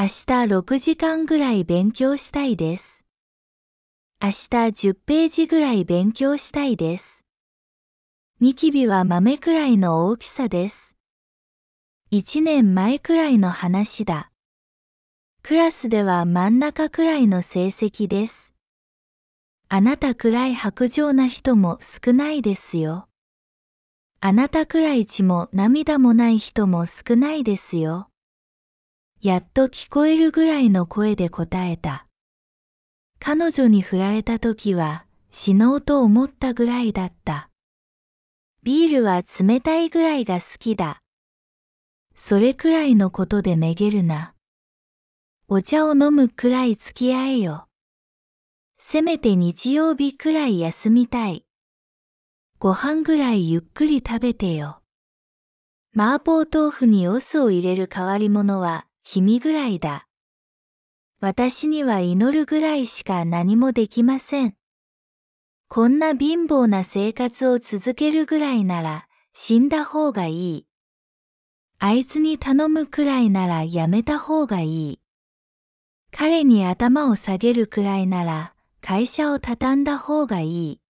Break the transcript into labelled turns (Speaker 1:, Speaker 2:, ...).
Speaker 1: 明日6時間ぐらい勉強したいです。明日10ページぐらい勉強したいです。ニキビは豆くらいの大きさです。1年前くらいの話だ。クラスでは真ん中くらいの成績です。あなたくらい薄情な人も少ないですよ。あなたくらい血も涙もない人も少ないですよ。やっと聞こえるぐらいの声で答えた。彼女に振られた時は死のうと思ったぐらいだった。ビールは冷たいぐらいが好きだ。それくらいのことでめげるな。お茶を飲むくらい付き合えよ。せめて日曜日くらい休みたい。ご飯ぐらいゆっくり食べてよ。麻婆豆腐にお酢を入れる変わり者は君ぐらいだ。私には祈るぐらいしか何もできません。こんな貧乏な生活を続けるぐらいなら死んだ方がいい。あいつに頼むくらいならやめた方がいい。彼に頭を下げるくらいなら会社を畳んだ方がいい。